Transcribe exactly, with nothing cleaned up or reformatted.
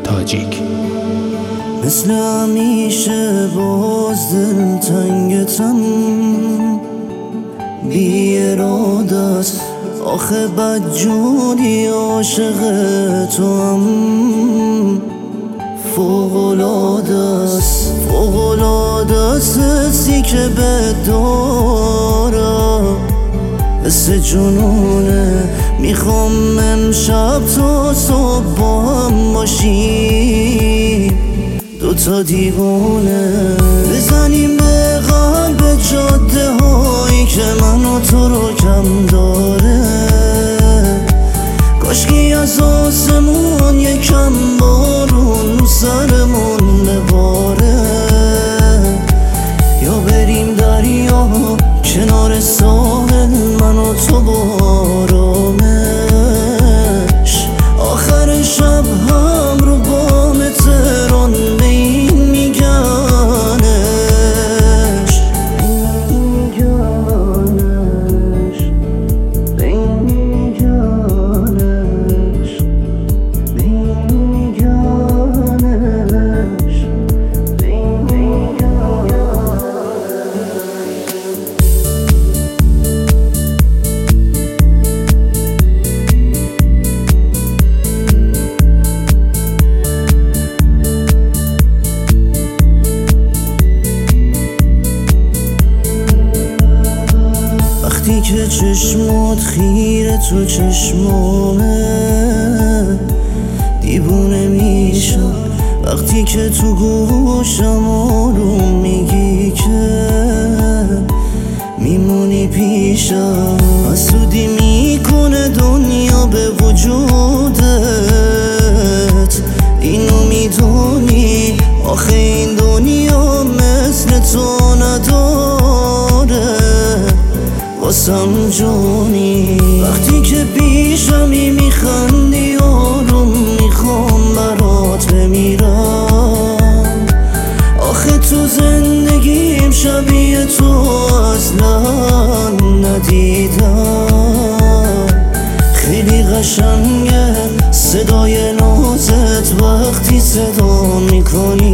تاجیک. مثل همیشه باز دل تنگتم، بی اراده است آخه بدجوری عاشق تو هم. فوق‌العاده است فوق‌العاده است حسی که به دارم، حس جنونه. میخوام امشب تا صبح با هم باشیم، دوتا دیوونه. بزنیم به قلب جاده هایی که من و تو رو کم داره. کاشکی از آسمون یکم بارون رو سرمون بباره، یا بریم دریا کنار ساحل من و تو با آرامش. آخر شب هم رو بام تهران به این میگنش، به این میگنش، به این میگنش، به این میگنش. وقتی که چشمات خیره تو چشمامه دیوونه میشم، وقتی که تو گوشم آروم میگی که میمونی پیشم. حسودی میکنه دنیا به وجودت، اینو میدونی آخه این دنیا مثل تو نداره واسم جونی. وقتی که پیشمی میخندی آروم میخوام برات بمیرم، آخه تو زندگیم شبیه تو اصلا ندیدم. خیلی قشنگه صدای نازت وقتی صدا میکنی